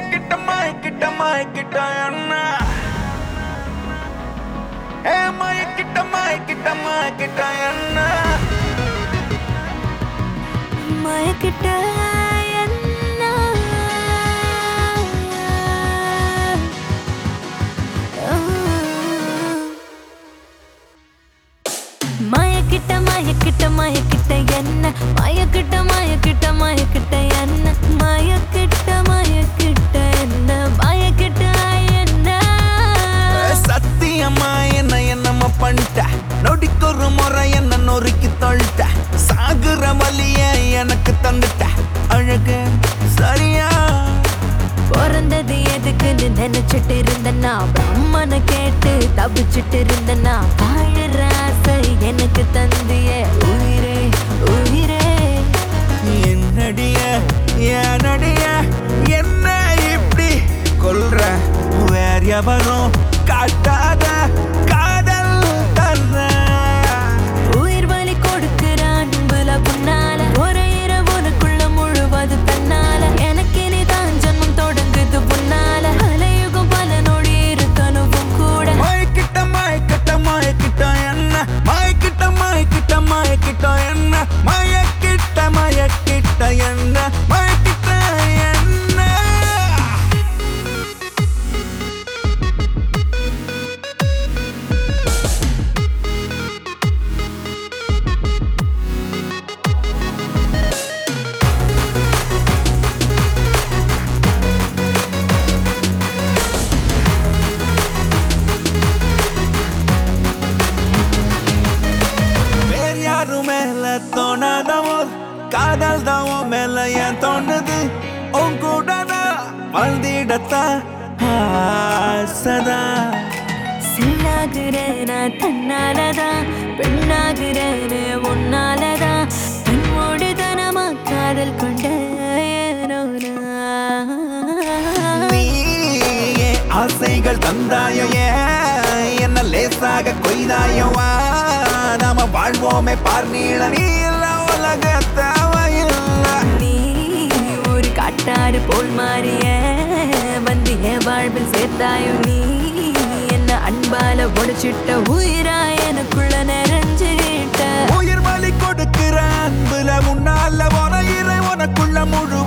மயக்கிட்ட என்ன மயக்கிட்ட என்ன மயக்கிட்ட என்ன மயக்கிட்ட மயக்கிட்ட மயக்கிட்ட என்ன மயக்கிட்ட மயக்கிட்ட மயக்கிட்ட என்ன மயக்கிட்ட மயக்கிட்ட என்ன மயக்கிட்ட என்ன சத்தியமா என்னம்மா பண்ணிட்ட நொடிக்கொரு முறை என்ன நொறுக்கி தொல்ட்ட சாகுற வலிய எனக்கு தந்துட்ட அழகு சரியா பிறந்தது எதுக்குன்னு நினைச்சிட்டு இருந்தனா பிரம்மனை கேட்டு தபிச்சிட்டு இருந்தனா வாழற ஆசை எனக்கு தந்திய உயிரே உயிரே என்னடிய என்ன இப்படி கொல்ற வேற எவரும் காட்டாத காதல் தர்ற உயிர் வலி கொடுக்கிற அன்புல புண்ணால ஒரு இரவு உனக்குள்ள முழுவது தன்னால எனக்கு நீதான் ஜன்மம் தொடங்குது புண்ணால அலையுகம் பல நொடி இருக்கணும் கூட மயக்கிட்ட என்ன மயக்கிட்ட என்ன மயக்கிட்ட என்ன மயக்கிட்ட என்ன மேல தோணாதவன் காதல் தான் மேல ஏன் தோணுது உன் கூட வாழ்ந்திடத்தான் ஆசதா சில்லாகிறேன தன்னாலதான் பெண்ணாகிறேனே உன்னாலதான் பெண்ணோடு தனமா காதல் கொண்ட நீயே ஆசைகள் தந்தாயோ என்ன லேசாக கொய்தாயோவா நாம வாழ்வோமே பார்நீள நீ இல்ல உலக தேவையில்ல நீ ஒரு காட்டாறு போல் மாறிய வந்து என் வாழ்வில் சேர்த்தாயோ நீ என்ன அன்பால உடைச்சிட்ட உயிரா எனக்குள்ள நிறைஞ்சிட்ட உயிர் வலி கொடுக்கிற அன்புல முன்னால உன உனக்குள்ள முழு